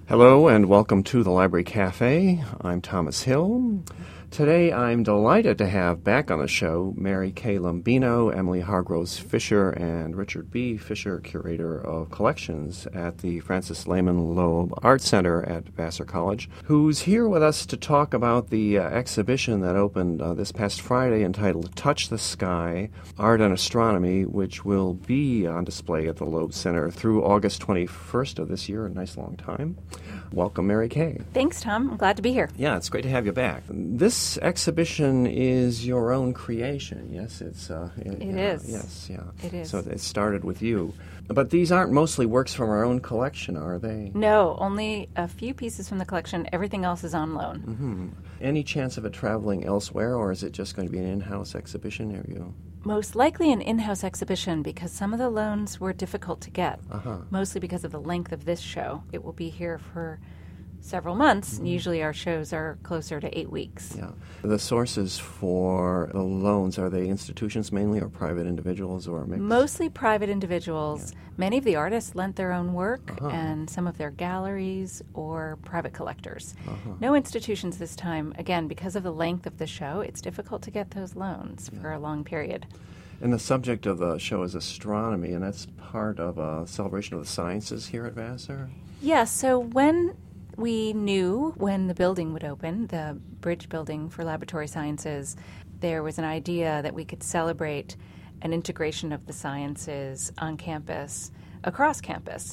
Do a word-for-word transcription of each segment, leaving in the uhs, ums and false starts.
Hello and welcome to the Library Cafe. I'm Thomas Hill. Today I'm delighted to have back on the show Mary Kay Lombino, Emily Hargroves Fisher, and Richard B. Fisher, Curator of Collections at the Francis Lehman Loeb Art Center at Vassar College, who's here with us to talk about the uh, exhibition that opened uh, this past Friday entitled Touch the Sky, Art and Astronomy, which will be on display at the Loeb Center through August twenty-first of this year, a nice long time. Welcome, Mary Kay. Thanks, Tom. I'm glad to be here. Yeah, it's great to have you back. This exhibition is your own creation, yes? It's uh, It uh, is. Yes, yeah. It is. So it started with you. But these aren't mostly works from our own collection, are they? No, only a few pieces from the collection. Everything else is on loan. Mm-hmm. Any chance of it traveling elsewhere, or is it just going to be an in-house exhibition? Are you? Most likely an in-house exhibition because some of the loans were difficult to get, Uh-huh. mostly because of the length of this show. It will be here for several months. Mm-hmm. Usually our shows are closer to eight weeks. Yeah. The sources for the loans, are they institutions mainly or private individuals or a mix? Mostly private individuals. Yeah. Many of the artists lent their own work, Uh-huh. and some of their galleries or private collectors. Uh-huh. No institutions this time. Again, because of the length of the show, it's difficult to get those loans Yeah. for a long period. And the subject of the show is astronomy, and that's part of a celebration of the sciences here at Vassar? Yeah, so when we knew when the building would open, the Bridge Building for Laboratory Sciences, there was an idea that we could celebrate an integration of the sciences on campus, across campus.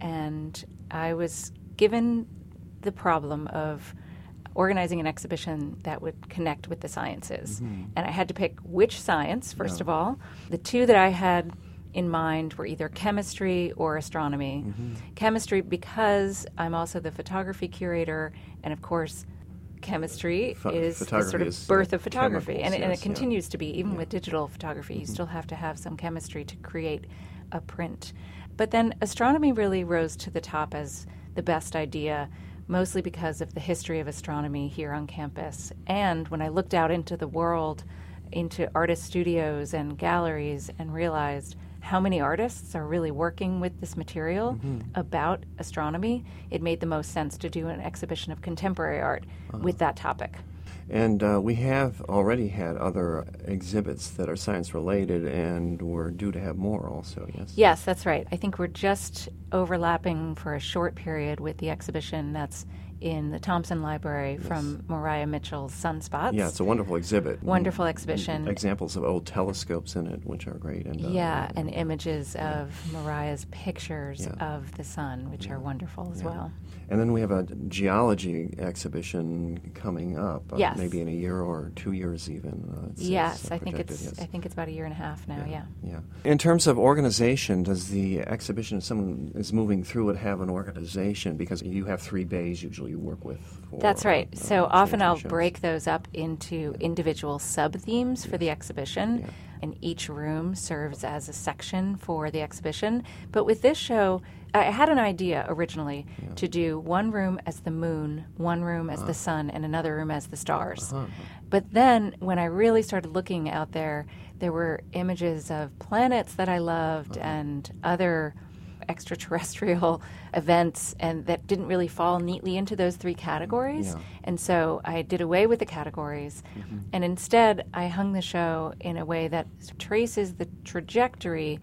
And I was given the problem of organizing an exhibition that would connect with the sciences. Mm-hmm. And I had to pick which science, first Yeah. of all. The two that I had in mind were either chemistry or astronomy. Mm-hmm. Chemistry because I'm also the photography curator, and of course, chemistry Pho- is the photography sort of is, birth uh, of photography, chemicals, and, it, and yes, it yeah. continues to be. Even Yeah. with digital photography, you Mhm. still have to have some chemistry to create a print. But then astronomy really rose to the top as the best idea, mostly because of the history of astronomy here on campus. And when I looked out into the world, into artist studios and galleries, and realized how many artists are really working with this material Mm-hmm. about astronomy, it made the most sense to do an exhibition of contemporary art with that topic. And uh, we have already had other exhibits that are science-related, and we're due to have more also, yes? Yes, that's right. I think we're just overlapping for a short period with the exhibition that's in the Thompson Library Yes. from Mariah Mitchell's Sunspots. Yeah, it's a wonderful exhibit. Wonderful Mm, exhibition. Examples of old telescopes in it, which are great. And uh, Yeah, and images of Mariah's pictures Yeah. of the sun, which Yeah. are wonderful as Yeah. well. And then we have a geology exhibition coming up, uh, Yes. maybe in a year or two years even. Uh, it's, Yes, it's, uh, I think projected, it's yes. I think it's about a year and a half now, yeah. Yeah. In terms of organization, does the exhibition, if someone is moving through it, have an organization? Because you have three bays usually you work with. For, That's right. uh, So uh, often I'll shows. break those up into individual sub-themes for the exhibition, Yeah. and each room serves as a section for the exhibition. But with this show, I had an idea originally Yeah. to do one room as the moon, one room as the sun, and another room as the stars. Uh-huh. But then when I really started looking out there, there were images of planets that I loved Uh-huh. and other extraterrestrial events, and that didn't really fall neatly into those three categories. Yeah. And so I did away with the categories, Mm-hmm. and instead I hung the show in a way that traces the trajectory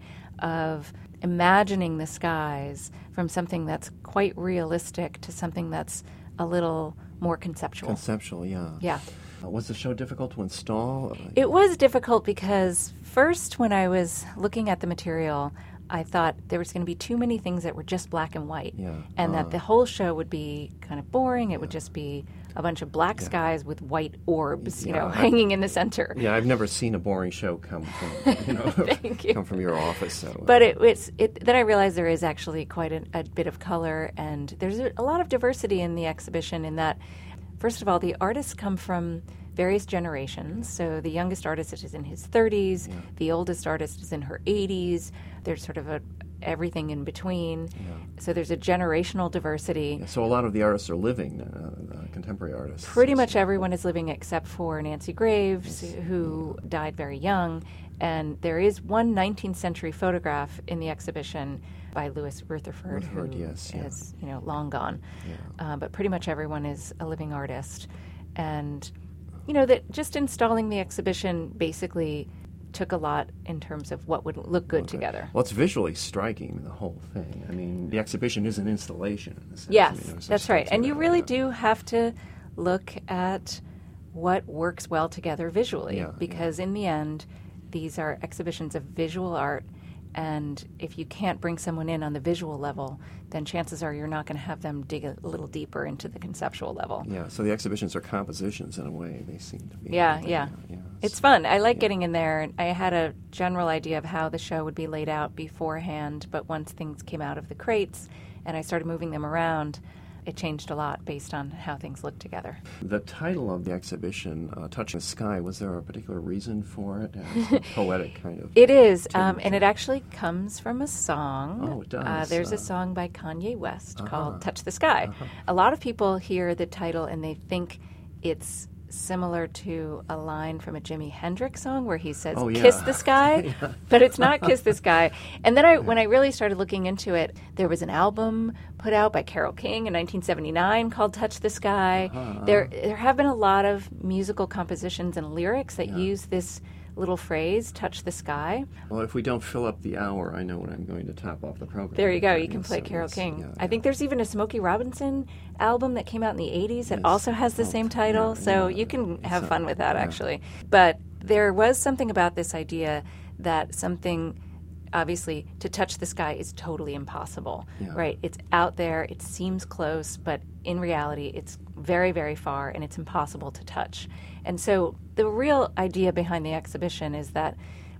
of imagining the skies from something that's quite realistic to something that's a little more conceptual. Conceptual, yeah. Yeah. Uh, was the show difficult to install? It was difficult because first when I was looking at the material, I thought there was going to be too many things that were just black and white, Yeah. and Uh. that the whole show would be kind of boring. It would just be a bunch of black Yeah. skies with white orbs, you Yeah, know, I- hanging in the center. Yeah, I've never seen a boring show come from you know Thank you. come from your office. So, uh, But it, it's it, then I realized there is actually quite a, a bit of color, and there's a, a lot of diversity in the exhibition. In that, first of all, the artists come from various generations. So the youngest artist is in his thirties, Yeah. the oldest artist is in her eighties. There's sort of a everything in between. Yeah. So there's a generational diversity. Yeah, so a lot of the artists are living, uh, uh, contemporary artists. Pretty much So- everyone is living except for Nancy Graves, Yes. who died very young. And there is one nineteenth century photograph in the exhibition by Louis Rutherford, Rutherford, who yes, yeah. is you know long gone. Yeah. Uh, but pretty much everyone is a living artist, and you know that just installing the exhibition basically took a lot in terms of what would look good Okay. together. Well, it's visually striking, the whole thing. I mean, the exhibition is an installation. In a sense. Yes, I mean, there's that's stuff right. to And you that, really yeah. do have to look at what works well together visually, Yeah, because in the end, these are exhibitions of visual art, and if you can't bring someone in on the visual level, then chances are you're not going to have them dig a little deeper into the conceptual level. Yeah, so the exhibitions are compositions in a way. They seem to be. Yeah, aren't they? yeah. yeah. It's fun. I like getting in there. I had a general idea of how the show would be laid out beforehand, but once things came out of the crates and I started moving them around, it changed a lot based on how things looked together. The title of the exhibition, uh, Touching the Sky, was there a particular reason for it? It's a poetic kind of. It is, um, tinge. and it actually comes from a song. Oh, it does. Uh, there's Uh, a song by Kanye West uh-huh. called Touch the Sky. Uh-huh. A lot of people hear the title and they think it's similar to a line from a Jimi Hendrix song where he says, Oh, yeah. "Kiss the sky," Yeah. but it's not "Kiss the Sky." And then I, when I really started looking into it, there was an album put out by Carole King in nineteen seventy-nine called "Touch the Sky." Uh-huh. There, there have been a lot of musical compositions and lyrics that Yeah. use this little phrase, "Touch the Sky." Well, if we don't fill up the hour, I know when I'm going to top off the program. There you go. You Yes, can play so Carole yes, King. yeah, I think yeah. there's even a Smokey Robinson album that came out in the eighties that Yes. also has the Oh, same title. yeah, so yeah. you can have So, fun with that, yeah. actually. But there was something about this idea that something, obviously, to touch the sky is totally impossible, Yeah. right? It's out there. It seems close, but in reality, it's very, very far, and it's impossible to touch. And so the real idea behind the exhibition is that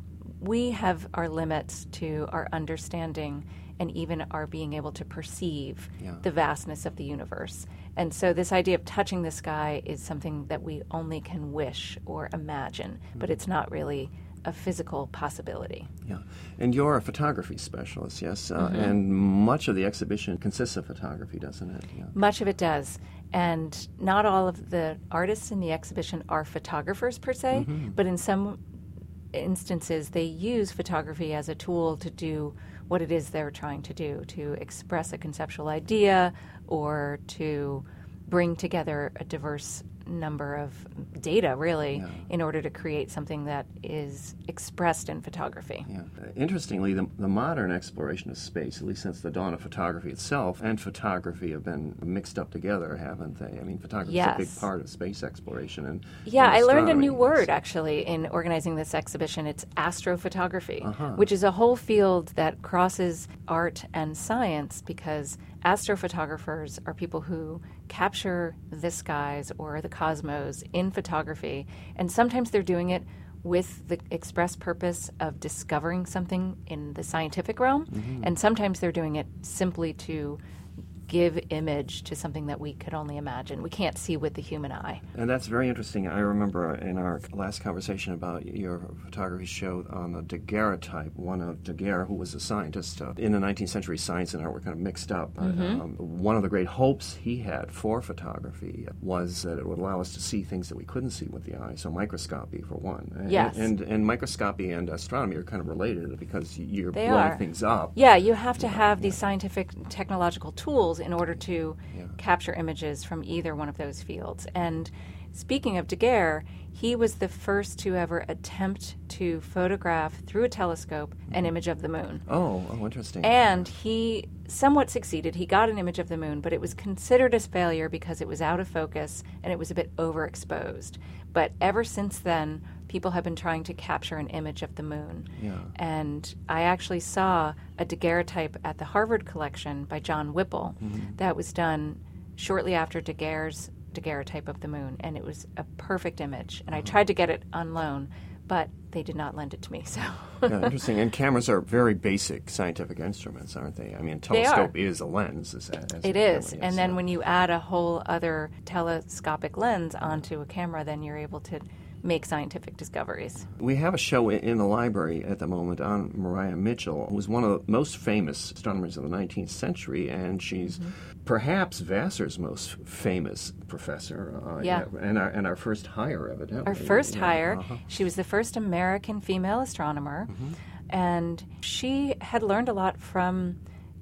we have our limits to our understanding and even our being able to perceive Yeah. the vastness of the universe. And so this idea of touching the sky is something that we only can wish or imagine, but it's not really a physical possibility. Yeah, and you're a photography specialist, yes, uh, Mm-hmm. and much of the exhibition consists of photography, doesn't it? Yeah. Much of it does. And not all of the artists in the exhibition are photographers per se, but in some instances they use photography as a tool to do what it is they're trying to do, to express a conceptual idea or to bring together a diverse number of data, really, Yeah. in order to create something that is expressed in photography. Yeah. Uh, Interestingly, the, the modern exploration of space, at least since the dawn of photography itself, and photography have been mixed up together, haven't they? I mean, photography is a big Yes. part of space exploration. And Yeah, and I learned a astronomy, new word yes. actually in organizing this exhibition. It's astrophotography, Uh-huh. which is a whole field that crosses art and science because astrophotographers are people who capture the skies or the cosmos in photography, and sometimes they're doing it with the express purpose of discovering something in the scientific realm, Mm-hmm. and sometimes they're doing it simply to give image to something that we could only imagine. We can't see with the human eye. And that's very interesting. I remember in our last conversation about your photography show on the daguerreotype, one of Daguerre, who was a scientist uh, in the nineteenth century, science and art were kind of mixed up. Uh, Mm-hmm. um, one of the great hopes he had for photography was that it would allow us to see things that we couldn't see with the eye, so microscopy for one. And, Yes. And, and microscopy and astronomy are kind of related because you're They blowing are. things up. Yeah, you have to have these scientific technological tools in order to Yeah. capture images from either one of those fields. And speaking of Daguerre, he was the first to ever attempt to photograph through a telescope an image of the moon. Oh, oh, interesting. And he somewhat succeeded. He got an image of the moon, but it was considered a failure because it was out of focus and it was a bit overexposed. But ever since then, people have been trying to capture an image of the moon. Yeah. And I actually saw a daguerreotype at the Harvard collection by John Whipple Mm-hmm. that was done shortly after Daguerre's daguerreotype of the moon, and it was a perfect image. And I tried to get it on loan, but they did not lend it to me. So Yeah, interesting. And cameras are very basic scientific instruments, aren't they? I mean, They are. telescope is a lens. As, as it a is. camera, And yes, then yeah. when you add a whole other telescopic lens onto a camera, then you're able to make scientific discoveries. We have a show i- in the library at the moment on Maria Mitchell, who was one of the most famous astronomers of the nineteenth century, and she's Mm-hmm. perhaps Vassar's most famous professor. Uh, Yeah. And our, and our first hire, evidently. Our first Yeah, hire, uh-huh. she was the first American female astronomer, and she had learned a lot from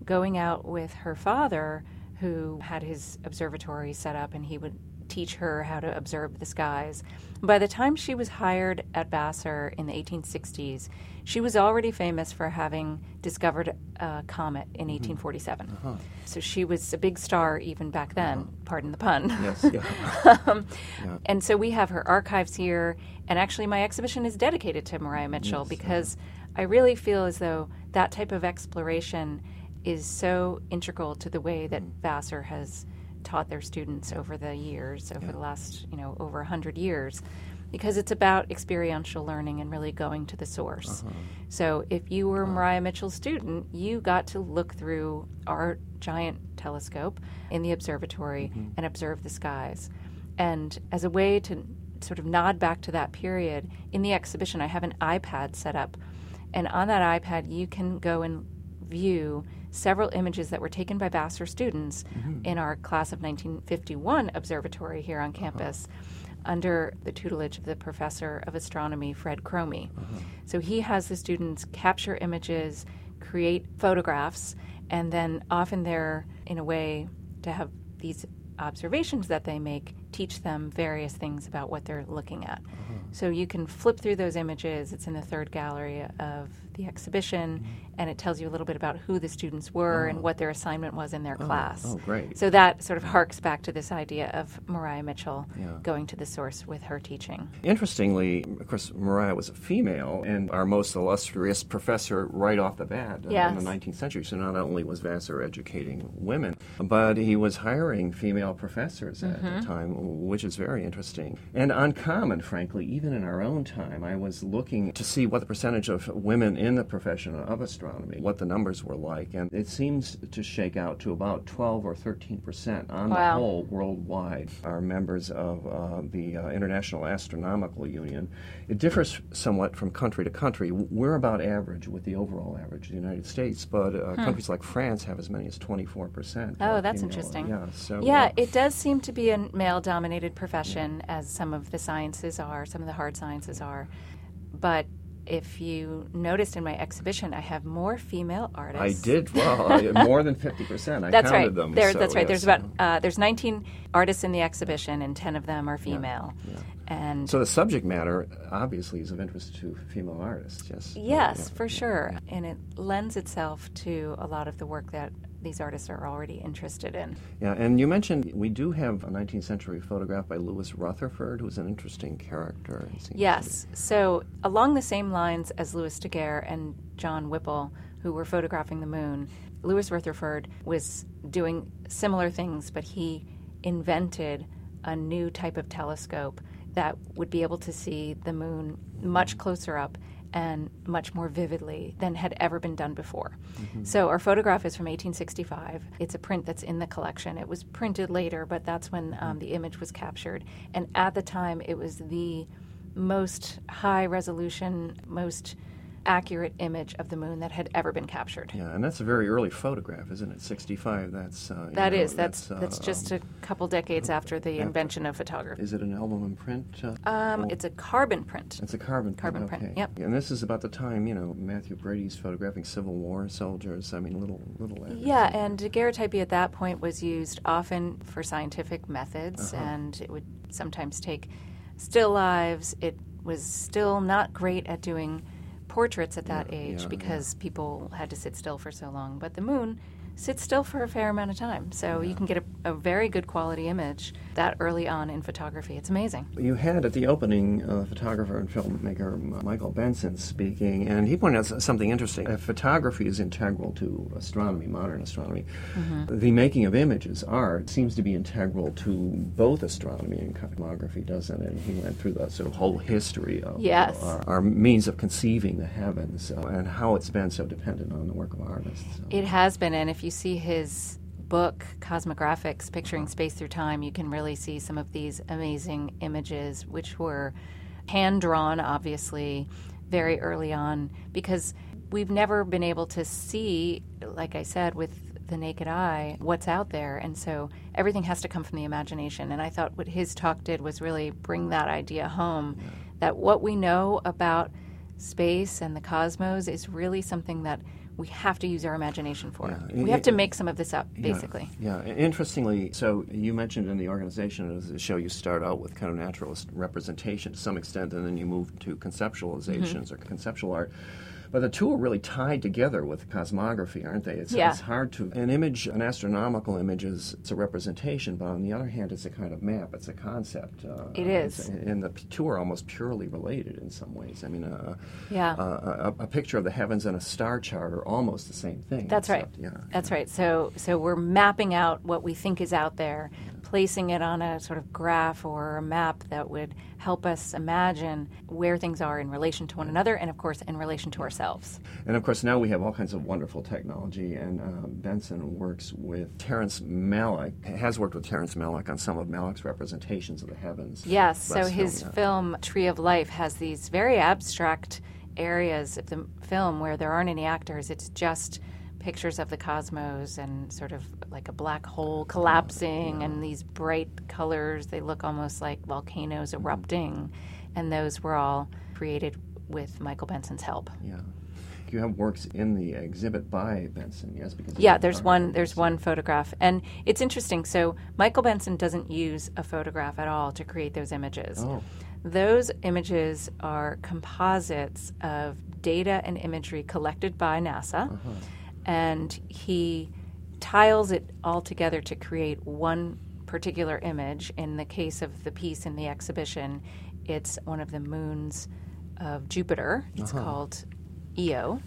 going out with her father, who had his observatory set up, and he would teach her how to observe the skies. By the time she was hired at Vassar in the eighteen sixties, she was already famous for having discovered a comet in eighteen forty-seven. Uh-huh. So she was a big star even back then, uh-huh. Pardon the pun. Yes, yeah. um, yeah. And so we have her archives here, and actually my exhibition is dedicated to Maria Mitchell yes, because uh-huh. I really feel as though that type of exploration is so integral to the way that mm. Vassar has taught their students over the years, over yeah. the last, you know, over one hundred years, because it's about experiential learning and really going to the source. Uh-huh. So if you were a Maria Mitchell student, you got to look through our giant telescope in the observatory mm-hmm. and observe the skies. And as a way to sort of nod back to that period, in the exhibition I have an iPad set up, and on that iPad you can go and view several images that were taken by Vassar students mm-hmm. in our class of nineteen fifty-one observatory here on campus uh-huh. under the tutelage of the professor of astronomy, Fred Cromie. Uh-huh. So he has the students capture images, create photographs, and then often they're in a way to have these observations that they make teach them various things about what they're looking at. Uh-huh. So you can flip through those images. It's in the third gallery of the exhibition, mm-hmm. and it tells you a little bit about who the students were oh. and what their assignment was in their oh. class. Oh, great. So that sort of harks back to this idea of Maria Mitchell yeah. going to the source with her teaching. Interestingly, of course, Maria was a female, and our most illustrious professor right off the bat uh, yes. in the nineteenth century. So not only was Vassar educating women, but he was hiring female professors at mm-hmm. the time, which is very interesting. And uncommon, frankly, even in our own time. I was looking to see what the percentage of women in the profession of astronomy, what the numbers were like, and it seems to shake out to about twelve or thirteen percent on wow. the whole worldwide are members of uh, the uh, International Astronomical Union. It differs somewhat from country to country. We're about average with the overall average of the United States, but uh, hmm. countries like France have as many as twenty-four percent. Oh, that's female. interesting. Yeah, so, yeah uh, it does seem to be a male-dominated profession, yeah. as some of the sciences are, some of the hard sciences are. But if you noticed in my exhibition, I have more female artists. I did. Well, uh, more than fifty percent. I that's counted right. them. There, so, that's right. yes. There's about uh, there's nineteen artists in the exhibition, and ten of them are female. Yeah, yeah. And so the subject matter obviously is of interest to female artists. Yes. Yes, yeah, for yeah, sure, yeah. and it lends itself to a lot of the work that these artists are already interested in. Yeah, and you mentioned we do have a nineteenth century photograph by Louis Rutherford, who's an interesting character. Yes, so along the same lines as Louis Daguerre and John Whipple, who were photographing the moon, Louis Rutherford was doing similar things, but he invented a new type of telescope that would be able to see the moon much closer up and much more vividly than had ever been done before. Mm-hmm. So our photograph is from eighteen sixty-five. It's a print that's in the collection. It was printed later, but that's when um, the image was captured. And at the time, it was the most high-resolution, most accurate image of the moon that had ever been captured. Yeah, and that's a very early photograph, isn't it? sixty-five, that's... Uh, that know, is. That's that's, uh, that's just a couple decades after the after. invention of photography. Is it an album and print? Uh, um, oh. It's a carbon print. It's a carbon print. Carbon okay. print, yep. And this is about the time, you know, Matthew Brady's photographing Civil War soldiers. I mean, little, little... Yeah, and daguerreotypy at that point was used often for scientific methods, uh-huh. and it would sometimes take still lives. It was still not great at doing portraits at that yeah, age yeah, because yeah. people had to sit still for so long. But the moon sits still for a fair amount of time, so yeah. you can get a, a very good quality image that early on in photography. It's amazing. You had at the opening a uh, photographer and filmmaker uh, Michael Benson speaking, and he pointed out something interesting. If photography is integral to astronomy, modern astronomy, mm-hmm. the making of images, art, seems to be integral to both astronomy and cosmography, doesn't it? And he went through the sort of whole history of yes. uh, our, our means of conceiving the heavens uh, and how it's been so dependent on the work of artists. So. It has been, and if you see his book, Cosmographics, Picturing Space Through Time, you can really see some of these amazing images, which were hand-drawn, obviously, very early on, because we've never been able to see, like I said, with the naked eye, what's out there, and so everything has to come from the imagination. And I thought what his talk did was really bring that idea home, that what we know about space and the cosmos is really something that we have to use our imagination for. Yeah. We have to make some of this up, Yeah. basically. Yeah. Interestingly, so you mentioned in the organization of the show you start out with kind of naturalist representation to some extent, and then you move to conceptualizations Mm-hmm. or conceptual art. But the two are really tied together with cosmography, aren't they? It's, Yeah. it's hard to... An image, an astronomical image, is it's a representation, but on the other hand, it's a kind of map. It's a concept. Uh, It is. it's- And the p- two are almost purely related in some ways. I mean, uh, Yeah. uh, a, a picture of the heavens and a star chart are almost the same thing. That's right. except- Yeah. That's right. So, so we're mapping out what we think is out there, placing it on a sort of graph or a map that would help us imagine where things are in relation to one another, and of course, in relation to ourselves. And of course, now we have all kinds of wonderful technology, and uh, Benson works with Terrence Malick, has worked with Terrence Malick on some of Malick's representations of the heavens. Yes. So Last his film, yeah. film Tree of Life has these very abstract areas of the film where there aren't any actors. It's just pictures of the cosmos and sort of like a black hole collapsing and these bright colors. They look almost like volcanoes erupting. And those were all created with Michael Benson's help. Yeah. You have works in the exhibit by Benson, yes? Because Yeah, there's one there's one photograph. And it's interesting. So Michael Benson doesn't use a photograph at all to create those images. Oh. Those images are composites of data and imagery collected by NASA. Uh-huh. And he tiles it all together to create one particular image. In the case of the piece in the exhibition, it's one of the moons of Jupiter. It's Uh-huh. called Io.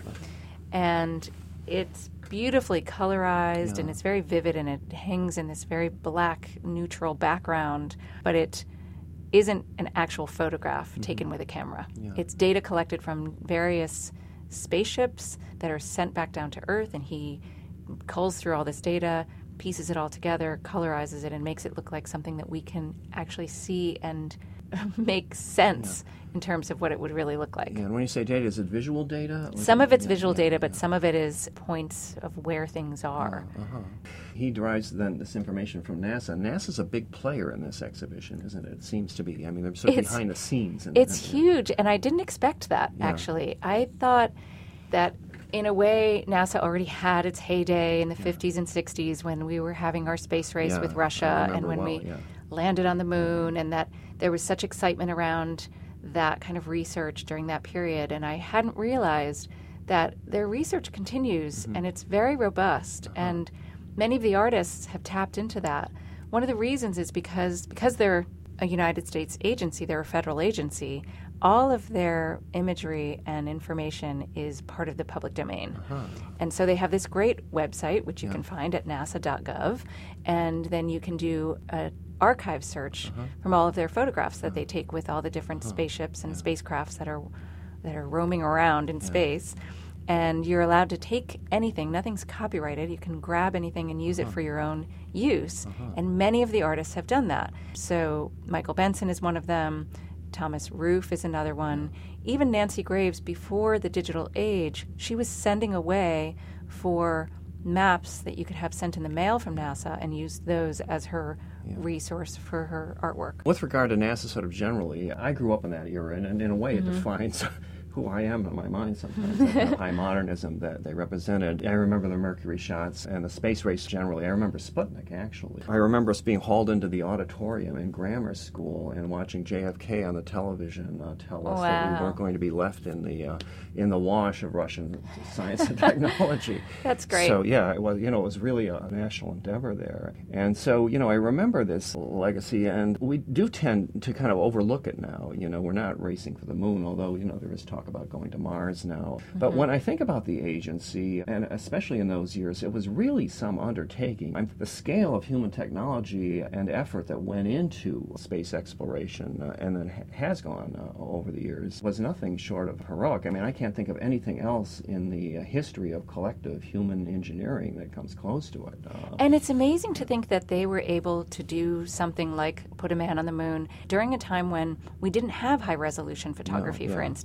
And it's beautifully colorized Yeah. and it's very vivid, and it hangs in this very black, neutral background, but it isn't an actual photograph taken with a camera. Yeah. It's data collected from various spaceships that are sent back down to Earth, and he culls through all this data, pieces it all together, colorizes it, and makes it look like something that we can actually see and make sense in terms of what it would really look like. Yeah, and when you say data, is it visual data? Or is Some it- of it's yeah, visual yeah, data, but yeah. some of it is points of where things are. Uh-huh. He derives then this information from NASA. NASA's a big player in this exhibition, isn't it? It seems to be. I mean, they're sort of It's- behind the scenes. And, It's and- huge, and I didn't expect that, Yeah. actually. I thought that, in a way, NASA already had its heyday in the fifties and sixties when we were having our space race Yeah, with I Russia and remember when well, we yeah. landed on the moon, and that there was such excitement around that kind of research during that period. And I hadn't realized that their research continues, Mm-hmm. and it's very robust, Uh-huh. and many of the artists have tapped into that. One of the reasons is because because they're a United States agency, they're a federal agency, all of their imagery and information is part of the public domain. Uh-huh. And so they have this great website, which you Yeah. can find at nasa dot gov, and then you can do an archive search Uh-huh. from all of their photographs that they take with all the different Uh-huh. spaceships and Yeah. spacecrafts that are that are roaming around in space. And you're allowed to take anything. Nothing's copyrighted. You can grab anything and use it Uh-huh. for your own use. Uh-huh. And many of the artists have done that. So Michael Benson is one of them. Thomas Roof is another one. Even Nancy Graves, before the digital age, she was sending away for maps that you could have sent in the mail from NASA and use those as her Yeah. resource for her artwork. With regard to NASA sort of generally, I grew up in that era, and, and in a way Mm-hmm. it defines who I am in my mind sometimes, that kind of high modernism that they represented. I remember the Mercury shots and the space race generally. I remember Sputnik, actually. I remember us being hauled into the auditorium in grammar school and watching J F K on the television uh, tell us that we Wow. weren't going to be left in the uh, in the wash of Russian science and technology. That's great. So, yeah, it was, you know, it was really a national endeavor there. And so, you know, I remember this legacy, and we do tend to kind of overlook it now. You know, we're not racing for the moon, although, you know, there is talk about going to Mars now. Mm-hmm. But when I think about the agency, and especially in those years, it was really some undertaking. I'm, the scale of human technology and effort that went into space exploration uh, and then ha- has gone uh, over the years was nothing short of heroic. I mean, I can't think of anything else in the uh, history of collective human engineering that comes close to it. Uh, And it's amazing to think that they were able to do something like put a man on the moon during a time when we didn't have high resolution photography, No, for yeah, instance. yeah. So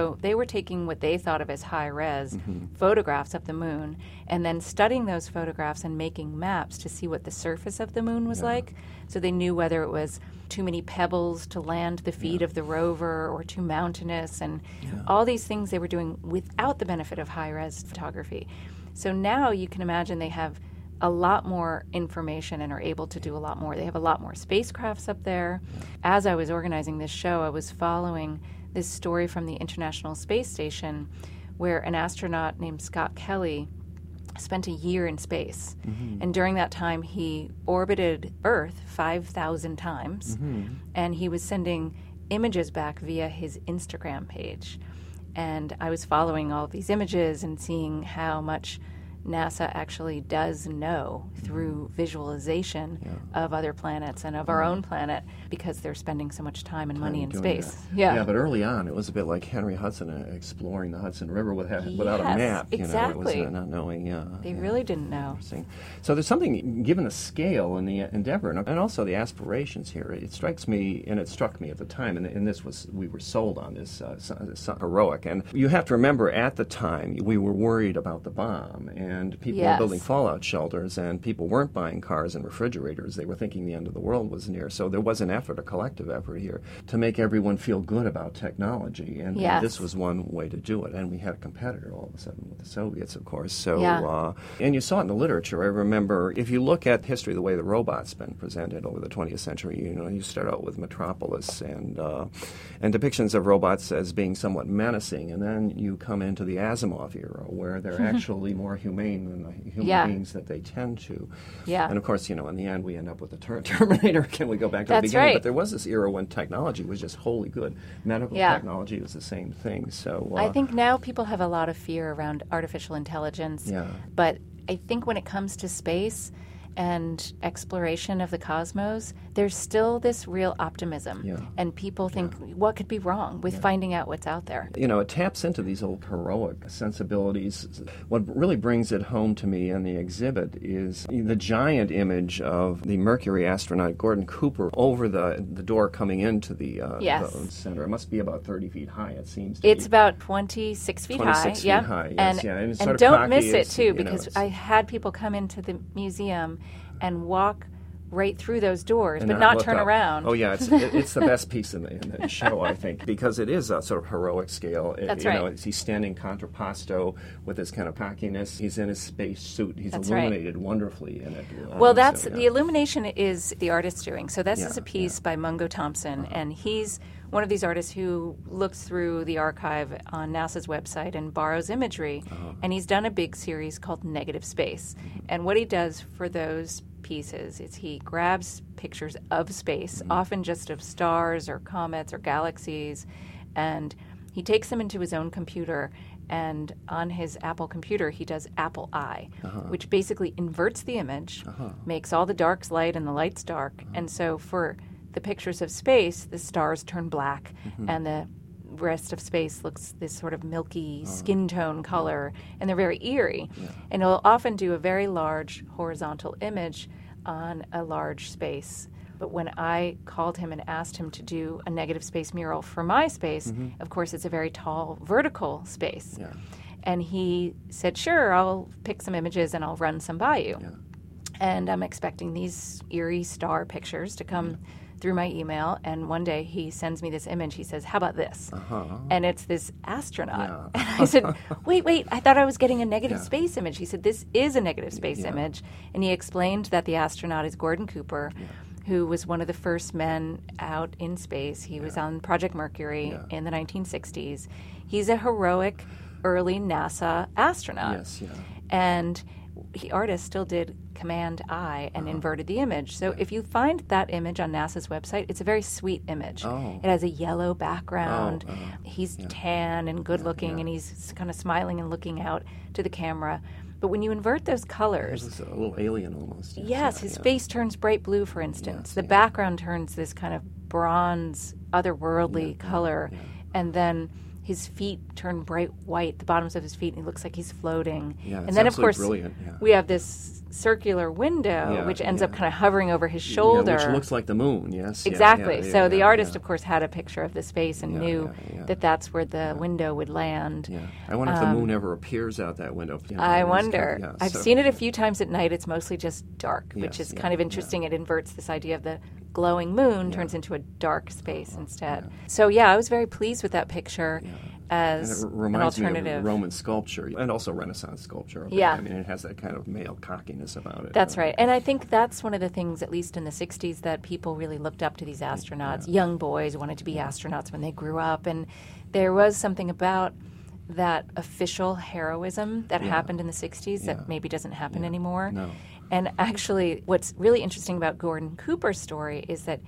So they were taking what they thought of as high-res mm-hmm. photographs of the moon and then studying those photographs and making maps to see what the surface of the moon was yeah. like. So they knew whether it was too many pebbles to land the feet yeah. of the rover or too mountainous, and yeah. all these things they were doing without the benefit of high-res photography. So now you can imagine they have a lot more information and are able to do a lot more. They have a lot more spacecrafts up there. As I was organizing this show, I was following this story from the International Space Station where an astronaut named Scott Kelly spent a year in space. Mm-hmm. And during that time, he orbited Earth five thousand times, mm-hmm. and he was sending images back via his Instagram page. And I was following all of these images and seeing how much NASA actually does know through visualization yeah. of other planets and of our own planet because they're spending so much time and money in space. That. Yeah. yeah, but early on it was a bit like Henry Hudson uh, exploring the Hudson River without, yes, without a map. You exactly. know, it was uh, not knowing. Uh, they yeah. really didn't know. So there's something, given the scale and the endeavor and, and also the aspirations here, it strikes me, and it struck me at the time, and, and this was, we were sold on this, uh, this heroic. And you have to remember at the time we were worried about the bomb, and And people yes. were building fallout shelters, and people weren't buying cars and refrigerators. They were thinking the end of the world was near. So there was an effort, a collective effort here, to make everyone feel good about technology. And, yes. and this was one way to do it. And we had a competitor all of a sudden with the Soviets, of course. So, yeah. uh, and you saw it in the literature. I remember, if you look at history, the way the robot's been presented over the twentieth century, you know, you start out with Metropolis and uh, and depictions of robots as being somewhat menacing, and then you come into the Asimov era, where they're actually more humane than the human yeah. beings that they tend to. Yeah. And of course, you know, in the end, we end up with the ter- Terminator. Can we go back to That's the beginning? Right. But there was this era when technology was just wholly good. Medical yeah. technology was the same thing. So uh, I think now people have a lot of fear around artificial intelligence. Yeah. But I think when it comes to space and exploration of the cosmos, there's still this real optimism. Yeah. And people think, yeah. what could be wrong with yeah. finding out what's out there? You know, it taps into these old heroic sensibilities. What really brings it home to me in the exhibit is the giant image of the Mercury astronaut Gordon Cooper over the the door coming into the, uh, yes. the center. It must be about thirty feet high, it seems to It's be. about twenty-six feet twenty-six high. feet yeah. high, yes, and, yeah. And, it's and sort of don't miss cocky it, as, too, you know, because it's- I had people come into the museum and walk right through those doors, and but not turn up. around. Oh, yeah, it's it, it's the best piece in the, in the show, I think, because it is a sort of heroic scale. It, That's you right. know, he's standing contrapposto with his kind of cockiness. He's in his space suit. He's That's illuminated right. wonderfully in it. Um, Well, that's so, yeah. the illumination is the artist doing. So this Yeah, is a piece yeah. by Mungo Thompson, uh-huh. and he's one of these artists who looks through the archive on NASA's website and borrows imagery, uh-huh. and he's done a big series called Negative Space. Mm-hmm. And what he does for those pieces is he grabs pictures of space, mm-hmm. often just of stars or comets or galaxies, and he takes them into his own computer, and on his Apple computer he does Apple Eye, uh-huh. which basically inverts the image, uh-huh. makes all the darks light and the lights dark, uh-huh. and so for the pictures of space, the stars turn black, mm-hmm. and the rest of space looks this sort of milky uh, skin tone color, and they're very eerie. Yeah. And he'll often do a very large horizontal image on a large space. But when I called him and asked him to do a negative space mural for my space, mm-hmm. of course it's a very tall vertical space. Yeah. And he said, sure, I'll pick some images and I'll run some by you. Yeah. And I'm expecting these eerie star pictures to come yeah. through my email, and one day he sends me this image. He says, how about this? Uh-huh. And it's this astronaut. Yeah. And I said, wait, wait, I thought I was getting a negative yeah. space image. He said, this is a negative space yeah. image. And he explained that the astronaut is Gordon Cooper, yeah. who was one of the first men out in space. He yeah. was on Project Mercury yeah. in the nineteen sixties. He's a heroic early NASA astronaut. Yes, yeah. And the artist still did Command I and uh-huh. inverted the image. So yeah. if you find that image on NASA's website, it's a very sweet image. Oh. It has a yellow background. Oh, uh-huh. He's yeah. tan and good looking, yeah. and he's kind of smiling and looking out to the camera. But when you invert those colors... It's a little alien almost. Yes, yes his yeah. face turns bright blue, for instance. Yes, the yeah. background turns this kind of bronze, otherworldly yeah, color. Yeah, yeah. And then his feet turn bright white, the bottoms of his feet, and he looks like he's floating. Yeah, it's and then, of course, brilliant. Yeah. we have this circular window, Yeah, which ends yeah. up kind of hovering over his shoulder. Yeah, which looks like the moon, yes. Yeah, Exactly. yeah, so yeah, the yeah, artist, yeah. of course, had a picture of the space and Yeah, knew yeah, yeah. that that's where the window would land. Yeah. I wonder if the moon ever appears out that window. You know, I it's wonder. kind of- yeah, I've so- seen it a few times at night. It's mostly just dark, which Yes, is yeah, kind of interesting. It inverts this idea of the glowing moon turns into a dark space instead. So, yeah, I was very pleased with that picture as And it an reminds me alternative. of Roman sculpture and also Renaissance sculpture. Yeah. I mean, it has that kind of male cockiness about it. That's Uh, right. And I think that's one of the things, at least in the sixties, that people really looked up to these astronauts. Young boys wanted to be astronauts when they grew up. And there was something about that official heroism that Yeah. happened in the sixties Yeah. that maybe doesn't happen anymore. No. And actually, what's really interesting about Gordon Cooper's story is that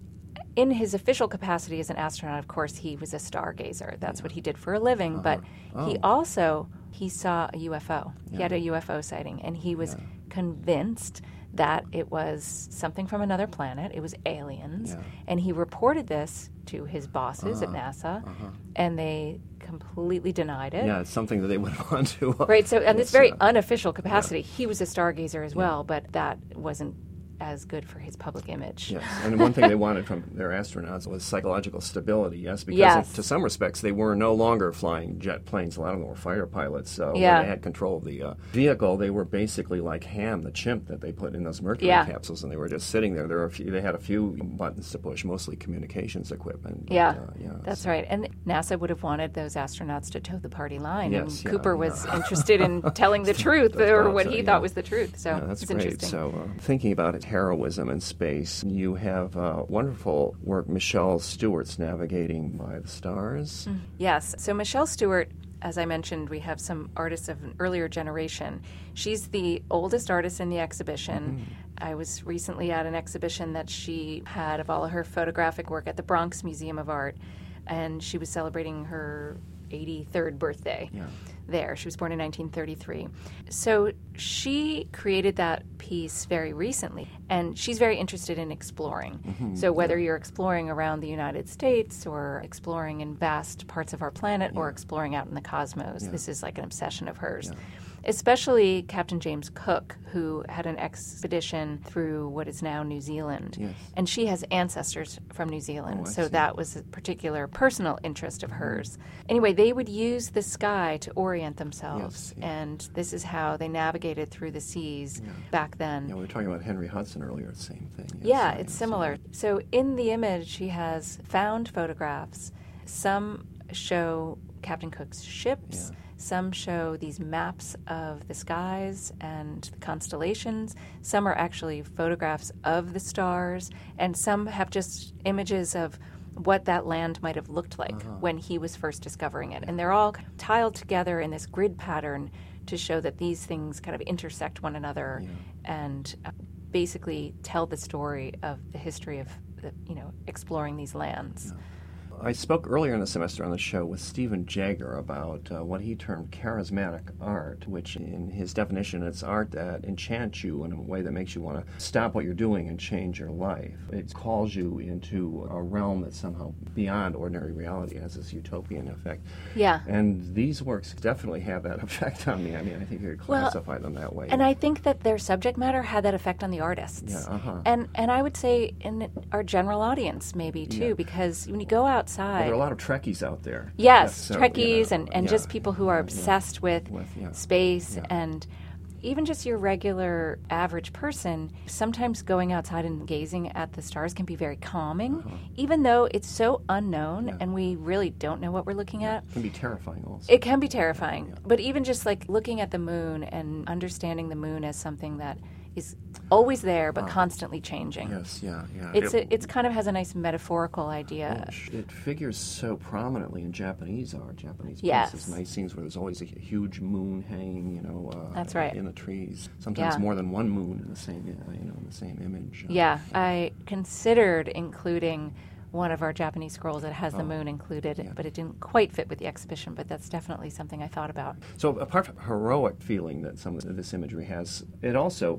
in his official capacity as an astronaut, of course, he was a stargazer. That's what he did for a living. But he also, he saw a U F O. He had a U F O sighting, and he was convinced that it was something from another planet. It was aliens. Yeah. And he reported this to his bosses at NASA, and they completely denied it. Yeah, it's something that they would want to. Uh, Right, so in this yes, very uh, unofficial capacity, he was a stargazer as well, but that wasn't as good for his public image. Yes, and one thing they wanted from their astronauts was psychological stability, yes, because Yes. it, to some respects they were no longer flying jet planes. A lot of them were fighter pilots, so Yeah. when they had control of the uh, vehicle, they were basically like Ham, the chimp that they put in those Mercury Yeah. capsules, and they were just sitting there. There were a few, they had a few buttons to push, mostly communications equipment. but, Yeah, uh, yeah that's so- right. And NASA would have wanted those astronauts to toe the party line. Yes, and yeah, Cooper yeah. was interested in telling the truth, That's or what what I'll he say, thought yeah. was the truth. So Yeah, that's it's great. interesting. So, uh, thinking about it, heroism in space, you have uh, wonderful work, Michelle Stewart's Navigating by the Stars. Yes. So Michelle Stewart, as I mentioned, we have some artists of an earlier generation. She's the oldest artist in the exhibition. I was recently at an exhibition that she had of all of her photographic work at the Bronx Museum of Art, and she was celebrating her eighty-third birthday Yeah. there. She was born in nineteen thirty-three. So she created that piece very recently, and she's very interested in exploring. So whether you're exploring around the United States or exploring in vast parts of our planet or exploring out in the cosmos, this is like an obsession of hers. Especially Captain James Cook, who had an expedition through what is now New Zealand. Yes. And she has ancestors from New Zealand, Oh, I so see. that was a particular personal interest of hers. Anyway, they would use the sky to orient themselves, Yes, yeah. and this is how they navigated through the seas back then. Yeah, we were talking about Henry Hudson earlier, same thing. yes, Yeah, uh, it's yes, similar. So in the image, she has found photographs. Some show Captain Cook's ships. Yeah. Some show these maps of the skies and the constellations. Some are actually photographs of the stars. And some have just images of what that land might have looked like when he was first discovering it. And they're all tiled together in this grid pattern to show that these things kind of intersect one another and uh, basically tell the story of the history of the, you know, exploring these lands. I spoke earlier in the semester on the show with Stephen Jagger about uh, what he termed charismatic art, which in his definition, it's art that enchants you in a way that makes you want to stop what you're doing and change your life. It calls you into a realm that's somehow beyond ordinary reality. It has this utopian effect. Yeah. And these works definitely have that effect on me. I mean, I think you could Well, classify them that way. And I think that their subject matter had that effect on the artists. Yeah, uh-huh. And and I would say in our general audience maybe too, Yeah. because when you go outside, Well, there are a lot of Trekkies out there. yes, So, you Trekkies know, and, and yeah, just people who are yeah, obsessed with, with, yeah, space yeah. and even just your regular average person, sometimes going outside and gazing at the stars can be very calming, even though it's so unknown and we really don't know what we're looking at. It can be terrifying also. It can be terrifying, but even just like looking at the moon and understanding the moon as something that is always there but constantly changing. Yes, yeah, yeah. It's It- a, it's kind of has a nice metaphorical idea. It, it figures so prominently in Japanese art, Japanese Yes. pieces, nice scenes where there's always a huge moon hanging, you know, uh, That's right. in the trees. Sometimes Yeah. more than one moon in the same, uh, you know, in the same image. Uh, Yeah, I considered including one of our Japanese scrolls that has the moon included, but it didn't quite fit with the exhibition, but that's definitely something I thought about. So apart from heroic feeling that some of this imagery has, it also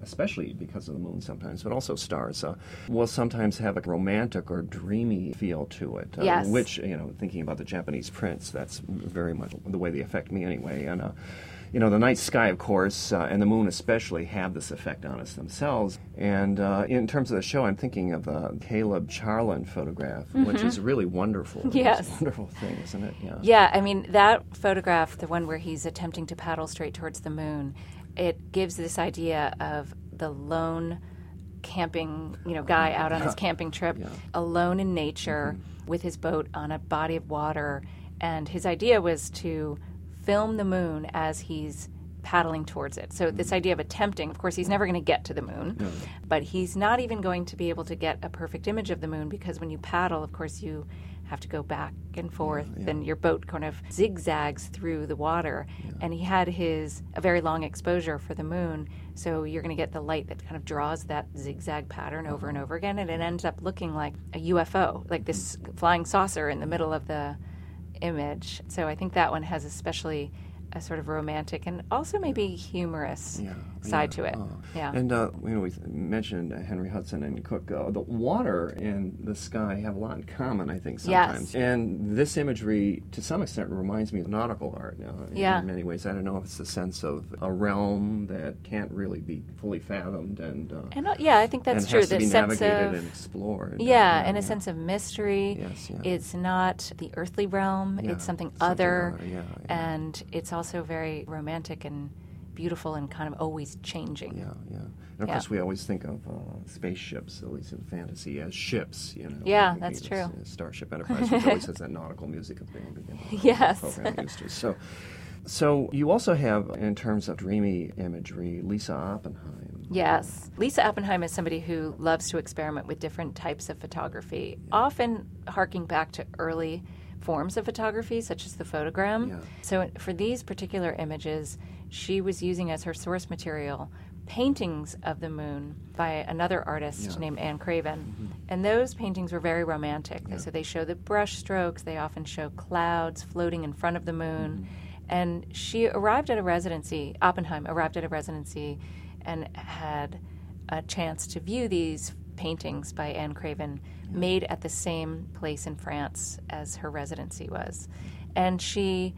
especially because of the moon sometimes, but also stars, uh, will sometimes have a romantic or dreamy feel to it. Uh, Yes. Which, you know, thinking about the Japanese prints, that's very much the way they affect me anyway. And, uh, you know, the night sky, of course, uh, and the moon especially have this effect on us themselves. And uh, in terms of the show, I'm thinking of the Caleb Charland photograph, mm-hmm. which is really wonderful. Yes. It's a wonderful thing, isn't it? Yeah. Yeah, I mean, that photograph, the one where he's attempting to paddle straight towards the moon, it gives this idea of the lone camping, you know, guy out on his camping trip, Yeah. alone in nature, mm-hmm. with his boat on a body of water. And his idea was to film the moon as he's paddling towards it. So mm-hmm. this idea of attempting, of course, he's never going to get to the moon, No. but he's not even going to be able to get a perfect image of the moon because when you paddle, of course, you have to go back and forth, Yeah, yeah. and your boat kind of zigzags through the water. Yeah. And he had his a very long exposure for the moon, so you're going to get the light that kind of draws that zigzag pattern over and over again, and it ends up looking like a U F O, like this flying saucer in the middle of the image. So I think that one has especially a sort of romantic and also maybe humorous Yeah, side yeah. to it. Oh. Yeah. And uh, you know, we mentioned uh, Henry Hudson and Cook. Uh, the water and the sky have a lot in common, I think, sometimes. Yes. And this imagery, to some extent, reminds me of nautical art. Uh, Yeah. In many ways, I don't know if it's the sense of a realm that can't really be fully fathomed, and uh, And uh, yeah, I think that's and true. has to The be sense navigated of and explored. yeah, Uh, and a yeah. sense of mystery. Yes, yeah. It's not the earthly realm. Yeah, It's something, something other, other, yeah, yeah. and it's also very romantic and beautiful and kind of always changing. Yeah, yeah. And of Yeah. course, we always think of uh, spaceships, at least in fantasy, as ships. You know. Yeah, Thinking that's of true. s- Starship Enterprise, which always has that nautical music at the beginning. Yes. Program used to. So, so you also have, in terms of dreamy imagery, Lisa Oppenheim. Yes. Lisa Oppenheim is somebody who loves to experiment with different types of photography, often harking back to early forms of photography, such as the photogram. Yeah. So for these particular images, she was using as her source material paintings of the moon by another artist Yeah. named Anne Craven. Mm-hmm. And those paintings were very romantic. Yeah. So they show the brush strokes, they often show clouds floating in front of the moon. Mm-hmm. And she arrived at a residency, Oppenheim arrived at a residency and had a chance to view these paintings by Anne Craven made at the same place in France as her residency was. And she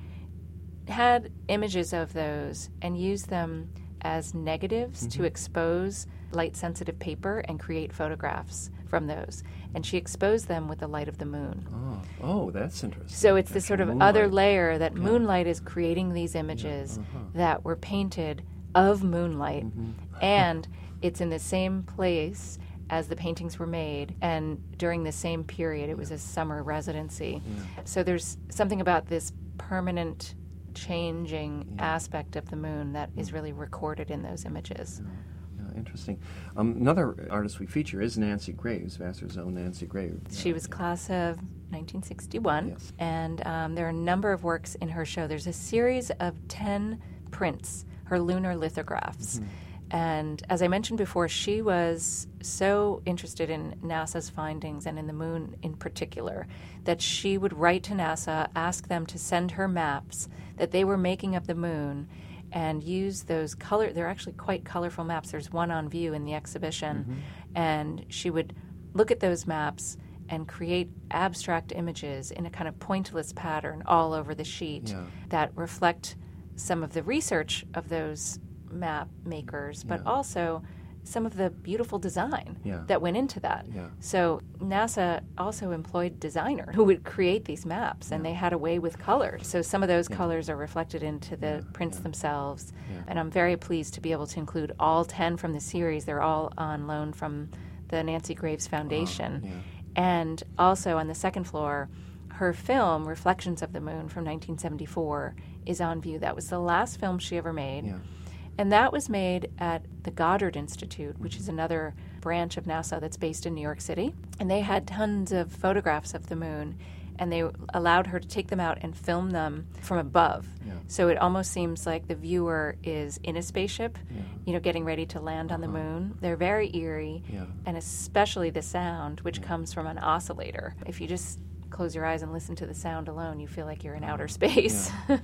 had images of those and used them as negatives Mm-hmm. to expose light-sensitive paper and create photographs from those. And she exposed them with the light of the moon. Oh, oh, that's interesting. So it's this sort of Actual other moonlight. layer that moonlight is creating these images uh-huh. that were painted of moonlight, Mm-hmm. and it's in the same place as the paintings were made, and during the same period. It was a summer residency. So there's something about this permanent changing aspect of the moon that is really recorded in those images. Yeah, interesting. Um, another artist we feature is Nancy Graves, Vassar's own Nancy Graves. She was class of nineteen sixty-one, Yes. and um, there are a number of works in her show. There's a series of ten prints, her lunar lithographs. Mm-hmm. And as I mentioned before, she was so interested in NASA's findings and in the moon in particular that she would write to NASA, ask them to send her maps that they were making of the moon, and use those color. They're actually quite colorful maps. There's one on view in the exhibition. Mm-hmm. And she would look at those maps and create abstract images in a kind of pointless pattern all over the sheet Yeah. that reflect some of the research of those map makers, but Yeah. also some of the beautiful design Yeah. that went into that. Yeah. So NASA also employed designers who would create these maps, and they had a way with colors. So some of those colors are reflected into the prints themselves. Yeah. And I'm very pleased to be able to include all ten from the series. They're all on loan from the Nancy Graves Foundation. yeah. And also on the second floor, her film, Reflections of the Moon from nineteen seventy-four, is on view. That was the last film she ever made. Yeah. And that was made at the Goddard Institute, which is another branch of NASA that's based in New York City. And they had tons of photographs of the moon, and they allowed her to take them out and film them from above. Yeah. So it almost seems like the viewer is in a spaceship, Yeah. you know, getting ready to land on the moon. They're very eerie, Yeah. and especially the sound, which comes from an oscillator. If you just close your eyes and listen to the sound alone, you feel like you're in outer space. Yeah.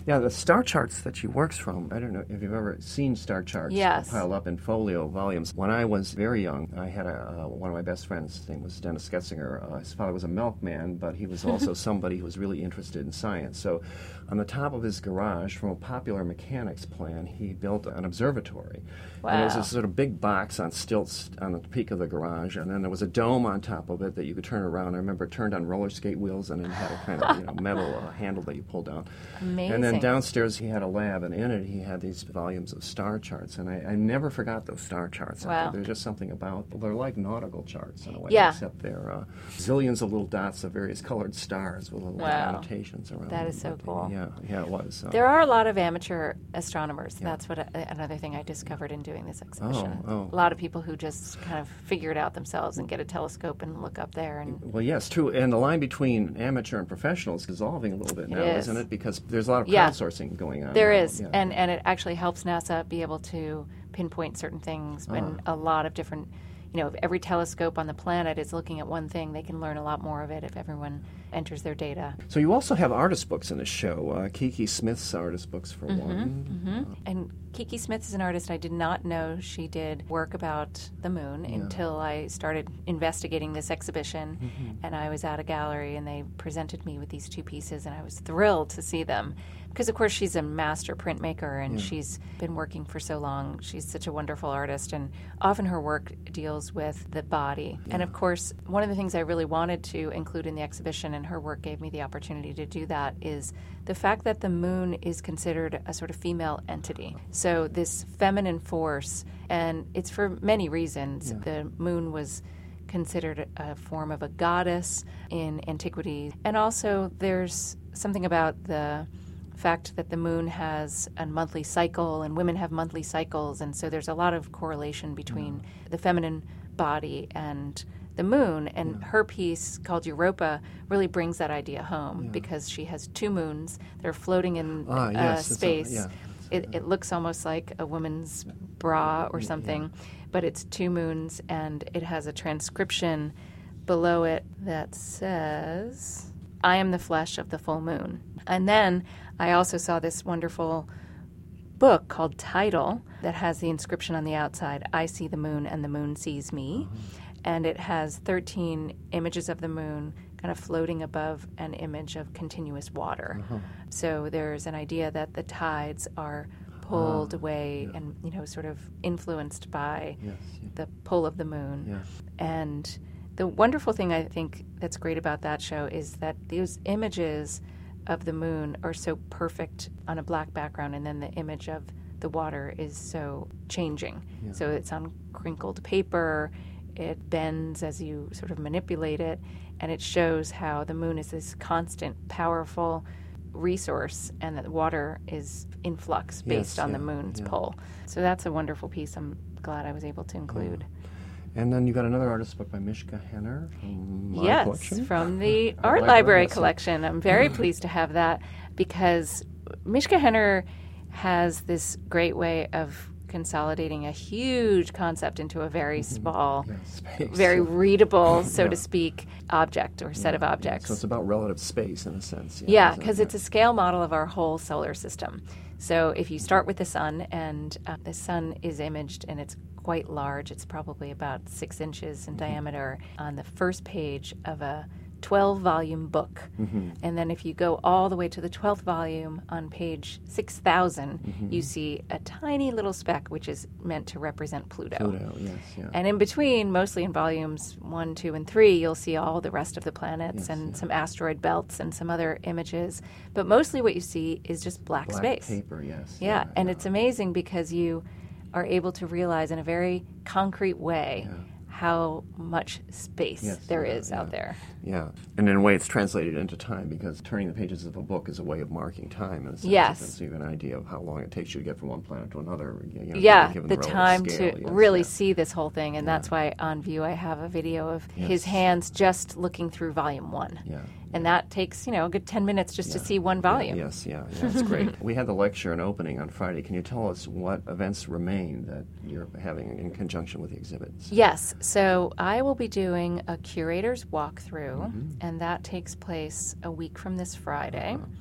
Yeah, the star charts that she works from, I don't know if you've ever seen star charts Yes. piled up in folio volumes. When I was very young, I had a, uh, one of my best friends, his name was Dennis Getzinger. Uh, his father was a milkman, but he was also somebody who was really interested in science. So on the top of his garage, from a popular mechanics plan, he built an observatory. Wow. And it was this sort of big box on stilts on the peak of the garage, and then there was a dome on top of it that you could turn around. I remember it turned on roller skate wheels, and it had a kind of you know, metal uh, handle that you pulled down. Amazing. And then downstairs he had a lab, and in it he had these volumes of star charts, and I, I never forgot those star charts. Wow. There's just something about them. They're like nautical charts in a way, Yeah. except they're uh, zillions of little dots of various colored stars with little Wow. annotations around That them. is so But, cool. Yeah, yeah, it was. Uh, There are a lot of amateur astronomers. Yeah. That's what uh, another thing I discovered in doing this exhibition. Oh, oh. A lot of people who just kind of figure it out themselves and get a telescope and look up there. And Well, yes, true. And the line between amateur and professional is dissolving a little bit now, is. isn't it? Because there's a lot of Yeah. crowdsourcing going on. there now. is, Yeah. and and it actually helps NASA be able to pinpoint certain things. When a lot of different, you know, if every telescope on the planet is looking at one thing, they can learn a lot more of it if everyone enters their data. So you also have artist books in the show. Uh, Kiki Smith's artist books, for one. hmm And Kiki Smith is an artist. I did not know she did work about the moon until I started investigating this exhibition. And I was at a gallery, and they presented me with these two pieces, and I was thrilled to see them. Because, of course, she's a master printmaker, and she's been working for so long. She's such a wonderful artist, and often her work deals with the body. And, of course, one of the things I really wanted to include in the exhibition, and her work gave me the opportunity to do that, is the fact that the moon is considered a sort of female entity. So this feminine force, and it's for many reasons. The moon was considered a form of a goddess in antiquity. And also there's something about the fact that the moon has a monthly cycle and women have monthly cycles, and so there's a lot of correlation between the feminine body and the moon. And yeah. her piece called Europa really brings that idea home yeah. because she has two moons that are floating in ah, yes, uh, space. A, yeah. It, it looks almost like a woman's bra or something, yeah. but it's two moons, and it has a transcription below it that says, "I am the flesh of the full moon." And then I also saw this wonderful book called Tidal that has the inscription on the outside, "I see the moon and the moon sees me." Uh-huh. And it has thirteen images of the moon kind of floating above an image of continuous water. Uh-huh. So there's an idea that the tides are pulled uh, away yeah. and, you know, sort of influenced by yes, yeah. the pull of the moon. Yeah. And the wonderful thing I think that's great about that show is that those images of the moon are so perfect on a black background, and then the image of the water is so changing. Yeah. So it's on crinkled paper, it bends as you sort of manipulate it, and it shows how the moon is this constant, powerful resource, and that the water is in flux based yes, on yeah, the moon's yeah. pull. So that's a wonderful piece I'm glad I was able to include. Yeah. And then you got another artist book by Mishka Henner from my yes, collection. from the Art Art Library, Library yes, collection. I'm very pleased to have that because Mishka Henner has this great way of consolidating a huge concept into a very mm-hmm. small, yeah, space. very readable, so yeah. to speak, object or set yeah. of objects. Yeah. So it's about relative space in a sense. Yeah, because yeah, it's a scale model of our whole solar system. So if you start with the sun, and uh, the sun is imaged, and it's quite large. It's probably about six inches in mm-hmm. diameter on the first page of a twelve-volume book. Mm-hmm. And then if you go all the way to the twelfth volume on page six thousand, mm-hmm. you see a tiny little speck, which is meant to represent Pluto. Pluto, yes, yeah. And in between, mostly in volumes one, two, and three, you'll see all the rest of the planets yes, and yeah. some asteroid belts and some other images. But mostly what you see is just black, black space. paper, yes. Yeah, yeah and yeah. it's amazing because you are able to realize in a very concrete way yeah. how much space yes, there yeah, is yeah. out there. Yeah, and in a way it's translated into time because turning the pages of a book is a way of marking time. In a sense. Yes. It gives you an idea of how long it takes you to get from one planet to another. You know, yeah, given the, the time scale. to yes, really yeah. see this whole thing, and yeah. that's why on View I have a video of yes. his hands just looking through volume one. Yeah. And that takes, you know, a good ten minutes just yeah. to see one volume. Yeah, yes, yeah, yeah, it's great. We had the lecture and opening on Friday. Can you tell us what events remain that you're having in conjunction with the exhibits? Yes, so I will be doing a curator's walkthrough, mm-hmm. and that takes place a week from this Friday. Uh-huh.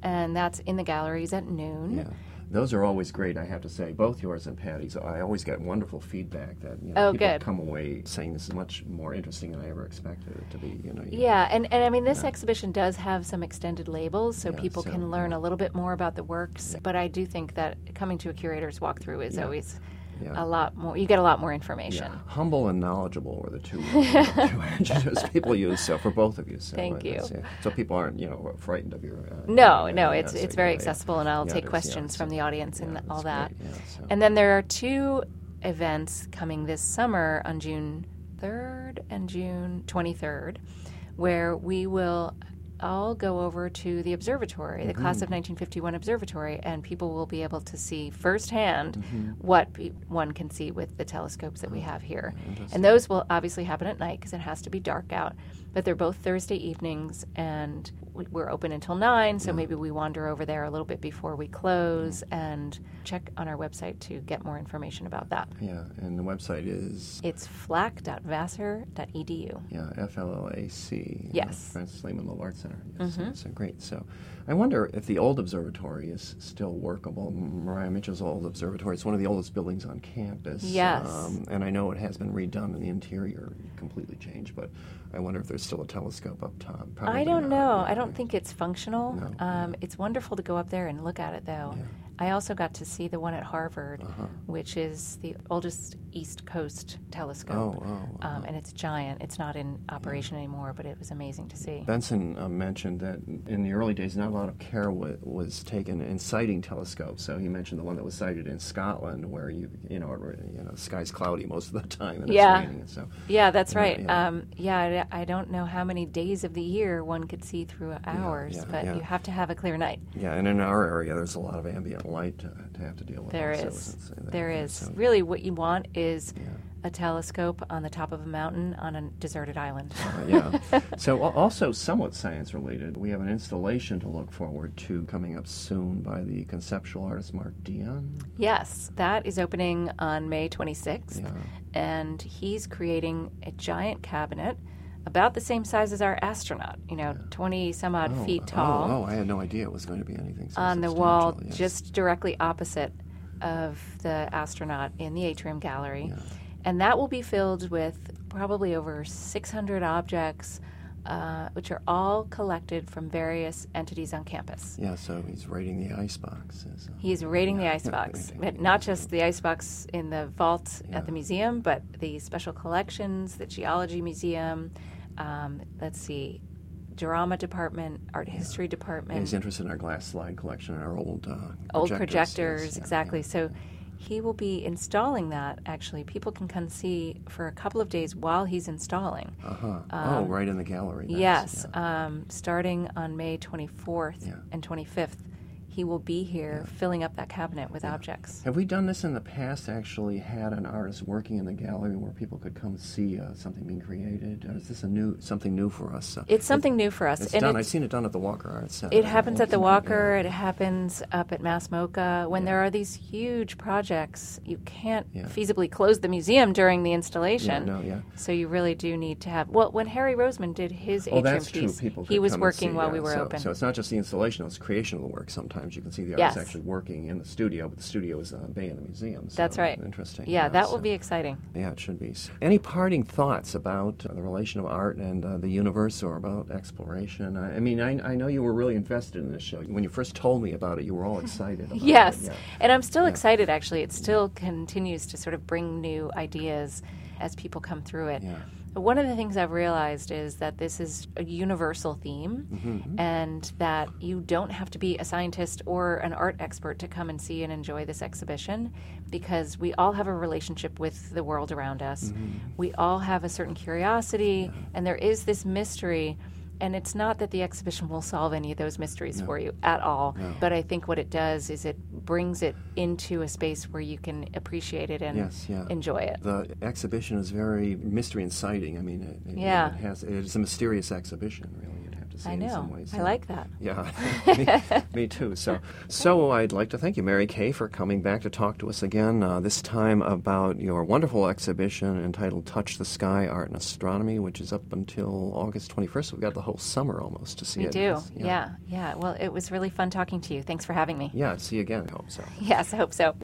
and that's in the galleries at noon. Yeah. Those are always great, I have to say. Both yours and Patty's. I always get wonderful feedback that you know, oh, people good. come away saying this is much more interesting than I ever expected it to be. You know. You yeah, and, and I mean, this yeah. exhibition does have some extended labels, so yeah, people so, can learn yeah. a little bit more about the works. Yeah. But I do think that coming to a curator's walkthrough is yeah. always yeah. a lot more. You get a lot more information. Yeah. Humble and knowledgeable were the two, uh, two adjectives people use. So for both of you, so Thank you. Yeah. So people aren't you know frightened of your. Uh, No, yeah, no, yeah, it's so, it's very yeah, accessible, and I'll yeah, take it is, questions yeah, from so, the audience yeah, and that's all that. great, yeah, so. And then there are two events coming this summer on June third and June twenty-third, where we will all go over to the observatory, the mm-hmm. Class of nineteen fifty-one Observatory, and people will be able to see firsthand mm-hmm. what pe- one can see with the telescopes that we have here. Interesting. And those will obviously happen at night because it has to be dark out. But they're both Thursday evenings, and we- we're open until nine, so Yeah. maybe we wander over there a little bit before we close and check on our website to get more information about that. Yeah, and the website is It's flac dot vassar dot e d u. yeah F L L A C. Yes. Uh, Francis Lehman Little Art Center. Yes, Mhm. so great. So, I wonder if the old observatory is still workable. Mariah Mitchell's old observatory. It's one of the oldest buildings on campus. Yes. Um, and I know it has been redone and the interior completely changed, but I wonder if there's still a telescope up top. Probably I don't not. know. Yeah, I don't yeah. think it's functional. No, um, yeah. It's wonderful to go up there and look at it, though. Yeah. I also got to see the one at Harvard, Uh-huh. which is the oldest East Coast telescope. Oh, oh, uh-huh. Um, and it's giant. It's not in operation anymore, but it was amazing to see. Benson uh, mentioned that in the early days, not a lot of care w- was taken in sighting telescopes. So he mentioned the one that was sighted in Scotland, where you you know it, you know the sky's cloudy most of the time and Yeah. it's raining. And so Yeah, that's Yeah, right. yeah. Um, yeah, I I don't know how many days of the year one could see through hours, yeah, but yeah. you have to have a clear night. yeah, and in our area, there's a lot of ambient light to, to have to deal with. There also, is. since they- There they- is. so- Really, what you want is Yeah. a telescope on the top of a mountain on a deserted island. Uh, yeah. So al- also somewhat science related, we have an installation to look forward to coming up soon by the conceptual artist Mark Dion. Yes, that is opening on May twenty-sixth, Yeah. and he's creating a giant cabinet about the same size as our astronaut, you know, twenty some odd Oh, feet tall, Oh, oh, I had no idea it was going to be anything so on the wall substantial, yes. just directly opposite of the astronaut in the atrium gallery. Yeah. And that will be filled with probably over six hundred objects, uh, which are all collected from various entities on campus. Yeah, so he's raiding the icebox. Is, uh, He's raiding the yeah, icebox, raiding but the not museum. just the icebox in the vault Yeah. at the museum, but the special collections, the geology museum, um, let's see, drama department, art history Yeah, department, he's interested in our glass slide collection and our old uh, old projectors. projectors, yes, yeah, exactly. yeah, so yeah. he will be installing that, actually. People can come see for a couple of days while he's installing. Uh-huh. oh, um, right in the gallery. Nice, Yes, yeah. um, starting on May twenty-fourth Yeah. and twenty-fifth, he will be here Yeah. filling up that cabinet with objects. Have we done this in the past, actually had an artist working in the gallery where people could come see uh, something being created? Or is this a new something new for us? Uh, It's something new for us. It's and done. it's- I've seen it done at the Walker Art Center. It happens at the Yeah. Walker. It happens up at Mass MoCA. When Yeah. there are these huge projects, you can't Yeah. feasibly close the museum during the Yeah, installation. no, yeah. So you really do need to have. Well, when Harry Roseman did his Oh, atrium that's true. piece, People he could was come and working see, while yeah. we were so, open. So it's not just the installation; it's creation of the work. Sometimes you can see the Yes. artist actually working in the studio, but the studio is uh, bay in the museum. So That's right. Interesting. Yeah, that so- will be exciting. Yeah, it should be. Any parting thoughts about uh, the relation of art and uh, the universe, or about exploration? I, I mean, I, I know you were really invested in this show. When you first told me about it, you were all excited about Yes, it. Yeah. and I'm still Yeah. excited, actually. It still continues to sort of bring new ideas as people come through it. Yeah. One of the things I've realized is that this is a universal theme, Mm-hmm. and that you don't have to be a scientist or an art expert to come and see and enjoy this exhibition, because we all have a relationship with the world around us. Mm-hmm. We all have a certain curiosity, and there is this mystery. And it's not that the exhibition will solve any of those mysteries No. for you at all, No. but I think what it does is it brings it into a space where you can appreciate it and Yes, yeah. enjoy it. The exhibition is very mystery inciting. I mean, it, it, Yeah. it has it is a mysterious exhibition, really. You'd have to to see I in know. some ways. I Yeah. like that. Yeah, me, me too. So, so I'd like to thank you, Mary Kay, for coming back to talk to us again. Uh, this time about your wonderful exhibition entitled "Touch the Sky: Art and Astronomy," which is up until August twenty-first. So we've got the whole summer almost to see We it. do. Yes, Yeah. yeah. Well, it was really fun talking to you. Thanks for having me. Yeah. See you again. I hope so. Yes, I hope so.